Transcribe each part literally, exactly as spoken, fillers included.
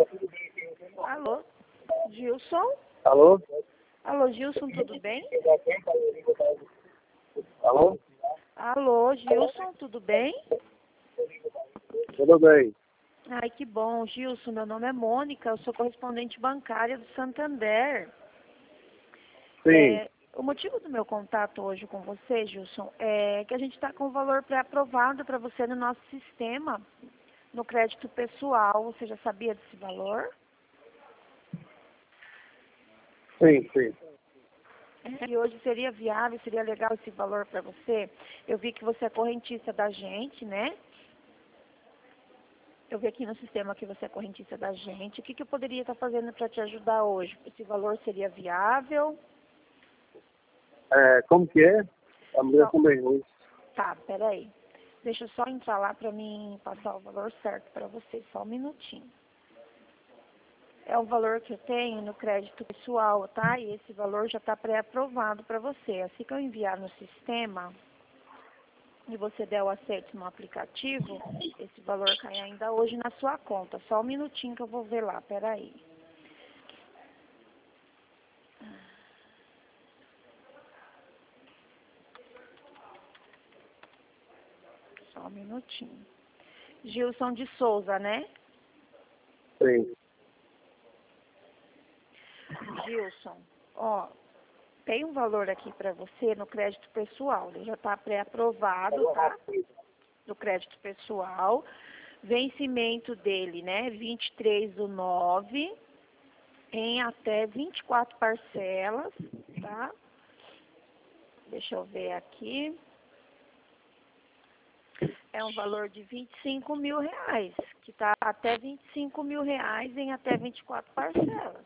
Alô, Gilson? Alô? Alô, Gilson, tudo bem? Alô? Alô, Gilson, tudo bem? Tudo bem. Ai, que bom, Gilson. Meu nome é Mônica, eu sou correspondente bancária do Santander. Sim. É, o motivo do meu contato hoje com você, Gilson, é que a gente está com o valor pré-aprovado para você no nosso sistema, no crédito pessoal. Você já sabia desse valor? Sim, sim. E hoje seria viável, seria legal esse valor para você? Eu vi que você é correntista da gente, né? Eu vi aqui no sistema que você é correntista da gente. O que, que eu poderia estar fazendo para te ajudar hoje? Esse valor seria viável? É, como que é? A mulher Só... também ruim. Tá, peraí. Deixa eu só entrar lá para mim passar o valor certo para você. Só um minutinho. É o valor que eu tenho no crédito pessoal, tá? E esse valor já está pré-aprovado para você. Assim que eu enviar no sistema e você der o aceito no aplicativo, esse valor cai ainda hoje na sua conta. Só um minutinho que eu vou ver lá, peraí. Só um minutinho. Gilson de Souza, né? Sim. Gilson, ó, tem um valor aqui para você no crédito pessoal. Ele já está pré-aprovado, tá? No crédito pessoal. Vencimento dele, né? vinte e três do nove, em até vinte e quatro parcelas, tá? Deixa eu ver aqui. É um valor de vinte e cinco mil reais, que tá até vinte e cinco mil reais em até vinte e quatro parcelas.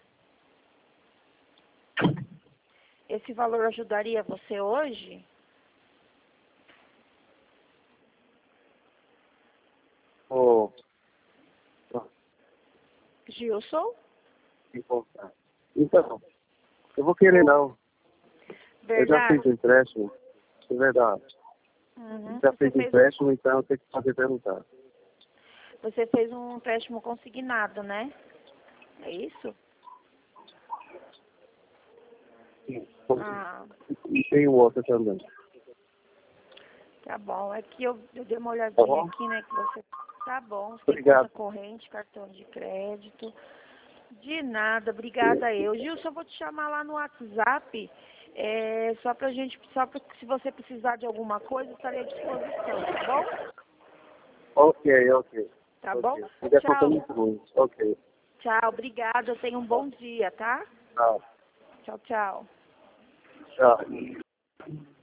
Esse valor ajudaria você hoje? Oh. Gilson? Então, eu vou querer não. Eu já Verdade? fiz empréstimo. É verdade. Uhum. Já Você fiz fez, empréstimo, então eu tenho que fazer perguntar. você fez um empréstimo consignado, né? É isso? Sim. Ah, E tem o outro também. tá bom. É que eu, eu dei uma Tá olhadinha bom? aqui, né? Que você tá bom. Você tem conta Obrigado. corrente, cartão de crédito. De nada, obrigada eu. Gilson, eu vou te chamar lá no WhatsApp. É, só pra gente, só pra, se você precisar de alguma coisa, eu estarei à disposição, tá bom? Ok, ok. Tá bom? Ok. Ainda falta Tchau. muito ruim. Ok. Tchau, obrigada. Tenha um bom dia, tá? Tchau. Tchau, tchau. Tchau.